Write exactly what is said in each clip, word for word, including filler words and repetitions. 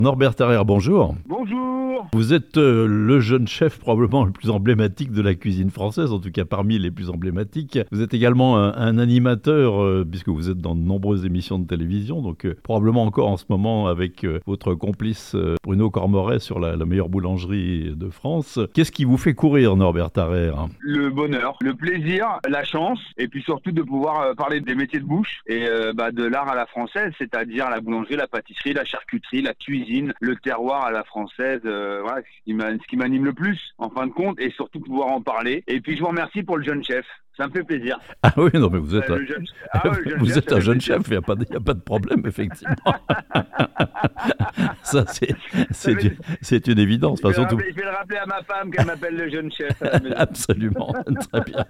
Norbert Tarrer, bonjour. Bonjour. Vous êtes euh, le jeune chef probablement le plus emblématique de la cuisine française, en tout cas parmi les plus emblématiques. Vous êtes également un, un animateur, euh, puisque vous êtes dans de nombreuses émissions de télévision, donc euh, probablement encore en ce moment avec euh, votre complice euh, Bruno Cormoret sur la, la meilleure boulangerie de France. Qu'est-ce qui vous fait courir, Norbert Tarrer? Le bonheur, le plaisir, la chance, et puis surtout de pouvoir euh, parler des métiers de bouche et euh, bah, de l'art à la française, c'est-à-dire la boulangerie, la pâtisserie, la charcuterie, la cuisine, le terroir à la française, euh, voilà, ce qui m'a- ce qui m'anime le plus, en fin de compte, et surtout pouvoir en parler. Et puis je vous remercie pour le jeune chef, ça me fait plaisir. Ah oui, non mais vous êtes, Euh, un, le jeune- ah ouais, le jeune vous chef, êtes ça un fait jeune plaisir. chef, il n'y a, pas de- il y a pas de problème, effectivement. Ça, c'est, c'est, fait- une, c'est une évidence. Je vais, Enfin, le surtout... rappeler, je vais le rappeler à ma femme qu'elle m'appelle le jeune chef à la maison. Absolument, très bien.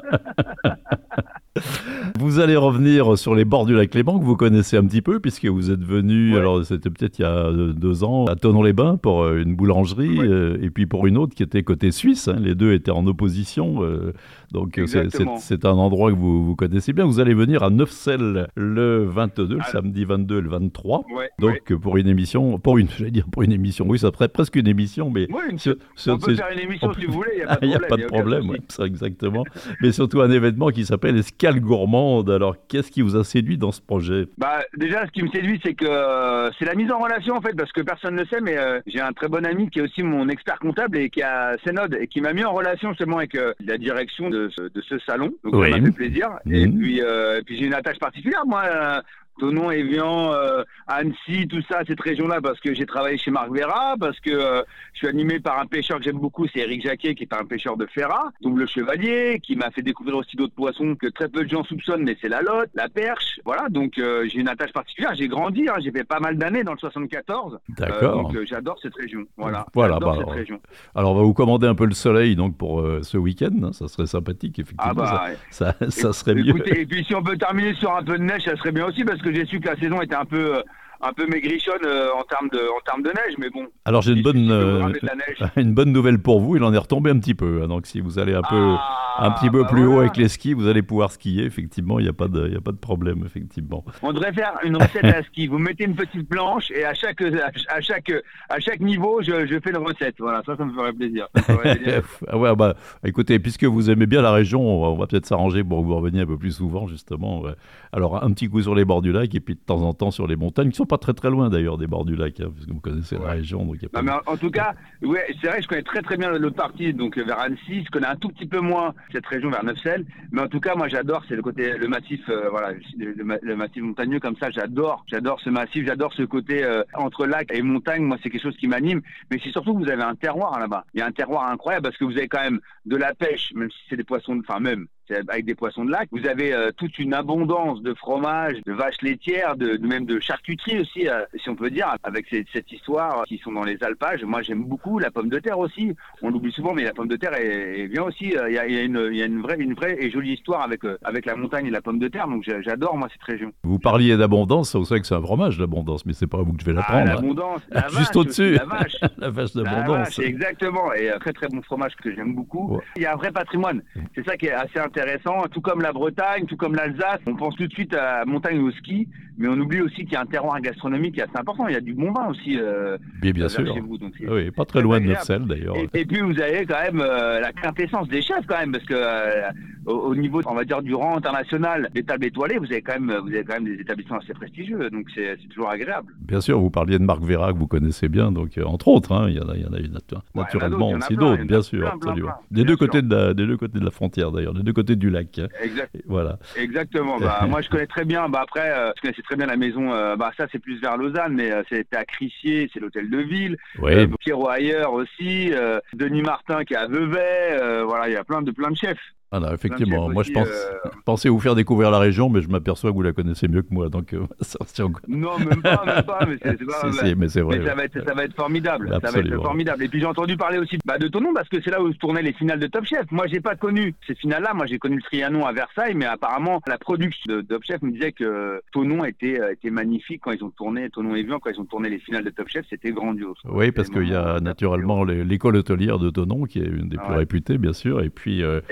Vous allez revenir sur les bords du lac Léman que vous connaissez un petit peu puisque vous êtes venu, Ouais. alors c'était peut-être il y a euh, deux ans, à Thonon-les-Bains pour euh, une boulangerie Ouais. euh, et puis pour une autre qui était côté suisse. Hein, les deux étaient en opposition, euh, donc euh, c'est, c'est, Exactement. c'est un endroit que vous, vous connaissez bien. Vous allez venir à Neufchâtel le vingt-deux, le Ah. samedi vingt-deux et le vingt-trois. Ouais, Donc ouais. euh, pour une émission, pour une, j'allais dire pour une émission, oui, ça serait presque une émission, mais Ouais, une- ce- ce- on peut c'est- faire une émission on si peut- vous voulez, il n'y a pas de il n'y a problème. pas de y aucun problème, souci. ouais, ça exactement. Mais surtout un événement qui s'appelle Escale Gourmande. Alors, qu'est-ce qui vous a séduit dans ce projet? Bah déjà, ce qui me séduit, c'est que euh, c'est la mise en relation en fait, parce que personne ne le sait, mais euh, j'ai un très bon ami qui est aussi mon expert comptable et qui a Cénode et qui m'a mis en relation justement avec euh, la direction de ce, de ce salon. Donc Oui. ça m'a fait plaisir. Et Mhm. puis, euh, et puis j'ai une attache particulière, moi. Euh, Thonon, Évian, euh, Annecy, tout ça, cette région-là, parce que j'ai travaillé chez Marc Vera, parce que euh, je suis animé par un pêcheur que j'aime beaucoup, c'est Éric Jacquet, qui est un pêcheur de Ferrat, double chevalier, qui m'a fait découvrir aussi d'autres poissons que très peu de gens soupçonnent, mais c'est la lotte, la perche, voilà, donc euh, j'ai une attache particulière, j'ai grandi, hein, j'ai fait pas mal d'années dans le soixante-quatorze, D'accord. donc euh, j'adore cette région, voilà, Voilà, j'adore bah, cette alors, région. Alors, on va vous commander un peu le soleil donc pour euh, ce week-end. Hein, ça serait sympathique, effectivement. Ah bah, ça, ça, ça serait mieux. écoutez, et puis si on peut terminer sur un peu de neige, ça serait bien aussi, parce que j'ai su que la saison était un peu... euh, un peu maigrichonne euh, en termes de en termes de neige, mais bon. Alors, j'ai une il bonne, suffit de euh, ramener de la neige. une bonne nouvelle pour vous. Il en est retombé un petit peu. Hein, donc, si vous allez un peu, Ah, un petit peu bah plus haut voilà. avec les skis, vous allez pouvoir skier. Effectivement, il n'y a pas de, il y a pas de problème, effectivement. On devrait faire une recette à ski. Vous mettez une petite planche et à chaque à chaque à chaque niveau, je, je fais une recette. Voilà, ça, ça me ferait plaisir. Ça me ferait plaisir. Ah ouais, bah, écoutez, puisque vous aimez bien la région, on va, on va peut-être s'arranger pour que vous reveniez un peu plus souvent, justement. Ouais. Alors, un petit coup sur les bords du lac et puis de temps en temps sur les montagnes, qui sont pas très très loin d'ailleurs des bords du lac, hein, puisque vous connaissez la Ouais. région. Donc il y a pas Non, mais de- en, en tout cas, ouais, c'est vrai que je connais très très bien l'autre partie, donc euh, vers Annecy. Je connais un tout petit peu moins cette région vers Neufchâtel, mais en tout cas, moi j'adore, c'est le côté, le massif, euh, voilà, le, le ma- le massif montagneux comme ça. J'adore, j'adore ce massif, j'adore ce côté euh, entre lac et montagne. Moi, c'est quelque chose qui m'anime. Mais c'est surtout que vous avez un terroir là-bas. Il y a un terroir incroyable parce que vous avez quand même de la pêche, même si c'est des poissons, de- enfin même. C'est avec des poissons de lac. Vous avez euh, toute une abondance de fromage, de vaches laitières, de, de même de charcuterie aussi, euh, si on peut dire, avec ces- cette histoire euh, qui sont dans les alpages. Moi, j'aime beaucoup la pomme de terre aussi. On l'oublie souvent, mais la pomme de terre est, est bien aussi. Euh, Il y, a, il y a une, il y a une vraie, une vraie et jolie histoire avec euh, avec la montagne et la pomme de terre. Donc, j'a- j'adore moi cette région. Vous parliez d'abondance, vous savez que c'est un fromage, l'abondance, mais c'est pas à vous que je vais Ah, l'apprendre. hein. l'abondance, la vache, Juste au-dessus, aussi, la vache. la vache La d'abondance. vache, exactement, et un très très bon fromage que j'aime beaucoup. Ouais. Il y a un vrai patrimoine, c'est ça qui est assez intéressant, tout comme la Bretagne, tout comme l'Alsace, on pense tout de suite à la montagne et au ski, mais on oublie aussi qu'il y a un terroir gastronomique qui est assez important, il y a du bon vin aussi euh, Bien, bien vers sûr. chez vous. Donc c'est- Ah oui, pas très loin de agréable. Neufchâtel d'ailleurs. et, et puis vous avez quand même euh, la quintessence des chefs quand même, parce que euh, au, au niveau, on va dire, du rang international des tables étoilées, vous avez quand même, vous avez quand même des établissements assez prestigieux, donc c'est c'est toujours agréable. Bien sûr, vous parliez de Marc Vera que vous connaissez bien, donc euh, entre autres, hein, il y en a, il y en a une, natu- il y en a naturellement d'autres, il y en a aussi plein, il y d'autres, en a bien sûr, plein, plein, absolument. plein, Des bien deux sûr. côtés de la, des deux côtés de la frontière d'ailleurs, des deux côtés du lac. hein. Exact. Et voilà. Exactement. Bah, moi, je connais très bien. Bah, après, euh, je connaissais très bien la maison. euh, bah, ça, c'est plus vers Lausanne, mais euh, c'était à Crissier, c'est l'hôtel de ville. Oui, Euh, Pierrot ailleurs aussi. euh, Denis Martin qui est à Vevey. euh, voilà, il y a plein de plein de chefs. voilà, effectivement. chefs Moi, je aussi, pense, euh, pensais vous faire découvrir la région, mais je m'aperçois que vous la connaissez mieux que moi, donc euh, ça, c'est encore- Non, même pas, même pas. Mais c'est c'est pas. Si, si, mais c'est vrai. Mais ça va ouais. être, ça va être formidable. Ça va Absolument. être formidable. Et puis j'ai entendu parler aussi bah, de ton nom parce que c'est là où se tournaient les finales de Top Chef. Moi, j'ai pas connu ces finales-là. Moi, j'ai connu le Trianon à Versailles, mais apparemment la production de Top Chef me disait que Tonon était euh, était magnifique quand ils ont tourné Tonon et Vian quand ils ont tourné les finales de Top Chef. C'était grandiose. Oui, parce qu'il y a naturellement les- l'école hôtelière de Thonon, qui est une des plus Ouais. réputées, bien sûr, et puis euh, Exactement.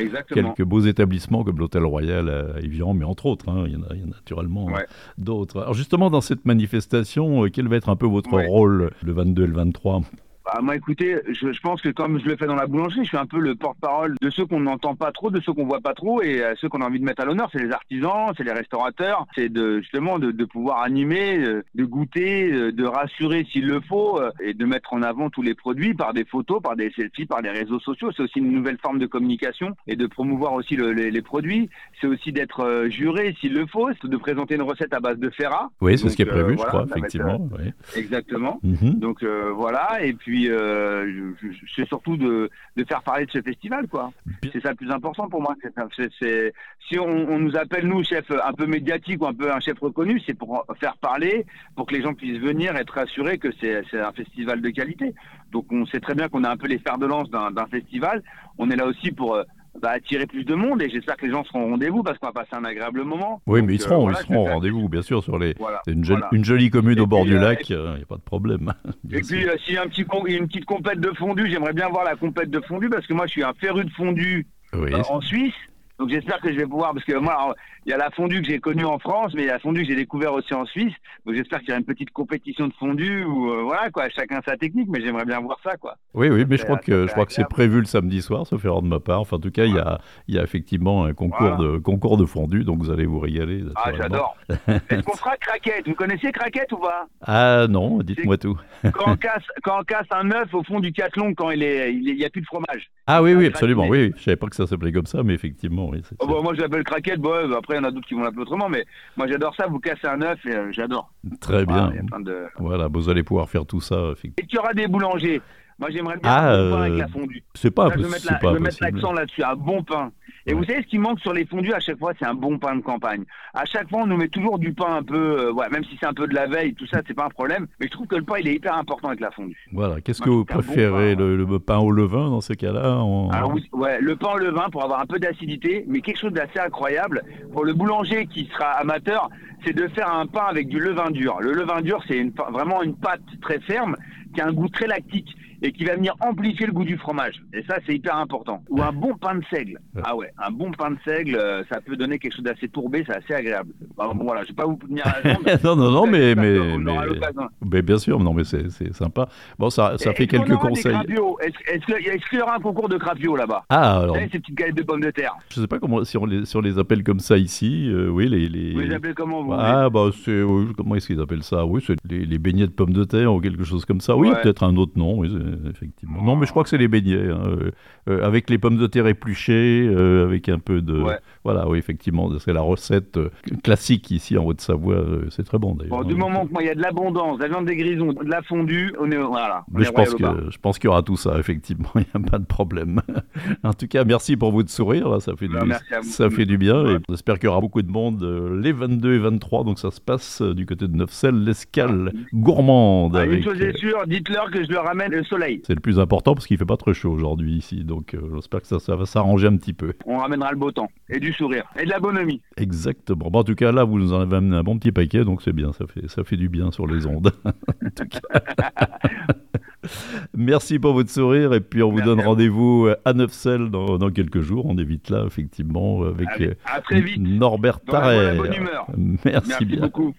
quelques beaux établissements comme l'Hôtel Royal à Évian, mais entre autres, hein, il y en a, il y en a naturellement Ouais. d'autres. Alors justement, dans cette manifestation, euh, quel va être un peu votre Ouais. rôle le vingt-deux et le vingt-trois? Bah, moi, écoutez, je, je pense que comme je le fais dans la boulangerie, je suis un peu le porte-parole de ceux qu'on n'entend pas trop, de ceux qu'on voit pas trop, et euh, ceux qu'on a envie de mettre à l'honneur, c'est les artisans, c'est les restaurateurs, c'est de justement de, de pouvoir animer, euh, de goûter, euh, de rassurer s'il le faut, euh, et de mettre en avant tous les produits par des photos, par des selfies, par les réseaux sociaux. C'est aussi une nouvelle forme de communication et de promouvoir aussi le- les, les produits. C'est aussi d'être euh, juré s'il le faut, c'est de présenter une recette à base de Ferrat. Oui, c'est Donc, ce qui est prévu, euh, je voilà, crois, ça va être, effectivement. oui. euh, exactement. Mhm. Donc euh, voilà, et puis euh, je- je- c'est surtout de, de faire parler de ce festival, quoi. Bien- C'est ça le plus important pour moi. C'est, c'est- c'est- si on, on nous appelle, nous, chef un peu médiatique ou un peu un chef reconnu, c'est pour faire parler, pour que les gens puissent venir, être rassurés que c'est, c'est un festival de qualité. Donc on sait très bien qu'on a un peu les fers de lance d'un, d'un festival. On est là aussi pour euh, bah, attirer plus de monde, et j'espère que les gens seront au rendez-vous parce qu'on va passer un agréable moment. Oui, Donc, mais ils euh, seront, voilà, ils je seront au préfère- rendez-vous, bien sûr, sur les... Voilà, une, jolie, voilà. une jolie commune Et au bord puis, du euh, lac, il n'y a pas de problème. bien Et puis, sûr. euh, s'il y a un petit con- une petite compète de fondue, j'aimerais bien voir la compète de fondue parce que moi, je suis un féru de fondue Oui. euh, en Suisse. Donc, j'espère que je vais pouvoir, parce que moi, alors, il y a la fondue que j'ai connue en France, mais il y a la fondue que j'ai découvert aussi en Suisse. Donc, j'espère qu'il y aura une petite compétition de fondue où, euh, voilà, quoi, chacun sa technique, mais j'aimerais bien voir ça, quoi. Oui, oui, mais je fait- crois ça que, fait je crois que c'est agréable. prévu le samedi soir, sauf erreur de ma part. Enfin, en tout cas, il y a, il y a effectivement un concours, Voilà. de, concours de fondue, donc vous allez vous régaler. Ah, naturellement. j'adore. Est-ce qu'on fera craquette? Vous connaissez craquette ou pas? Ah non, dites-moi tout. Quand on casse, quand on casse un œuf au fond du cathlon, quand il est, il n'y a plus de fromage. Ah oui, Ça, oui, ça, absolument. mais- Oui, oui. Je savais pas que ça s'appelait comme ça, mais effectivement, oui. c'est- Oh, bah, moi je l'appelle craquette, bon, ouais, après il y en a d'autres qui vont l'appeler autrement, mais moi j'adore ça, vous cassez un œuf et euh, j'adore. c'est très Voilà, bien. il y a plein de... Voilà, vous allez pouvoir faire tout ça. Effectivement. Et qu'il y aura des boulangers. Moi j'aimerais bien Ah, un bon pain euh, avec la fondue. C'est pas, Là, je impossi- veux mettre, c'est la- pas je veux mettre impossible. l'accent là-dessus, un bon pain. Et Ouais. vous savez ce qui manque sur les fondues à chaque fois, c'est un bon pain de campagne. À chaque fois on nous met toujours du pain un peu, euh, ouais, même si c'est un peu de la veille, tout ça c'est pas un problème, mais je trouve que le pain il est hyper important avec la fondue. Voilà. Qu'est-ce Moi, que je vous trouve qu'un bon préférez, pain, le, le pain au levain dans ces cas-là en- Alors oui, ouais, le pain au levain pour avoir un peu d'acidité, mais quelque chose d'assez incroyable. Pour le boulanger qui sera amateur, c'est de faire un pain avec du levain dur. Le levain dur, c'est une, vraiment une pâte très ferme qui a un goût très lactique et qui va venir amplifier le goût du fromage. Et ça, c'est hyper important. Ou un bon pain de seigle. Ah ouais, un bon pain de seigle, euh, ça peut donner quelque chose d'assez tourbé, c'est assez agréable. Bon, bon, voilà, je vais pas vous tenir à la jambe. non, non, non, mais, mais, On aura mais, l'occasion. mais bien sûr, non, mais c'est c'est sympa. Bon, ça, ça Et- fait est-ce qu'on quelques aura des conseils. crapiots Est-ce est-ce que- est-ce qu'il y aura un concours de crapiots là-bas? Ah, Vous alors, savez, ces petites galettes de pommes de terre. je sais pas comment, si on les, si on les appelle comme ça ici, euh, oui, les... les... Vous les appelez comment vous? Ah, bah, c'est, oui, comment est-ce qu'ils appellent ça? Oui, c'est les, les beignets de pommes de terre ou quelque chose comme ça. Oui, il y a Ouais. peut-être un autre nom, oui, c'est- effectivement. Non, mais je crois que c'est les beignets, hein, euh, euh, avec les pommes de terre épluchées, euh, avec un peu de... Ouais. Voilà, oui, effectivement, c'est la recette euh, classique ici en Haute-Savoie. euh, c'est très bon, d'ailleurs. Bon, du hein. moment que moi il y a de l'abondance, de la viande des grisons, de la fondue, on est voilà. On Mais est je pense, royal au bar. que, je pense qu'il y aura tout ça, effectivement, il n'y a pas de problème. En tout cas, merci pour votre sourire, là, ça fait du, Ben, merci à vous. ça fait du bien. Ouais. Et j'espère qu'il y aura beaucoup de monde euh, les vingt-deux et vingt-trois, donc ça se passe euh, du côté de Neufchâtel, l'escale gourmande. Ah, une avec, chose euh, est sûre, dites-leur que je leur ramène le soleil. c'est le plus important parce qu'il fait pas très chaud aujourd'hui ici, donc euh, j'espère que ça, ça va s'arranger un petit peu. On ramènera le beau temps et du sourire et de la bonhomie. Exactement. Bon, en tout cas, là, vous nous en avez amené un bon petit paquet, donc c'est bien, ça fait, ça fait du bien sur les ondes. En tout cas. Merci pour votre sourire, et puis on vous Merci donne à vous. rendez-vous à Neufchâtel dans, dans quelques jours. On est vite là, effectivement, avec Allez, euh, à très vite. Norbert Dans la bonne- la Tarrer. bonne humeur. Merci, Merci bien. beaucoup.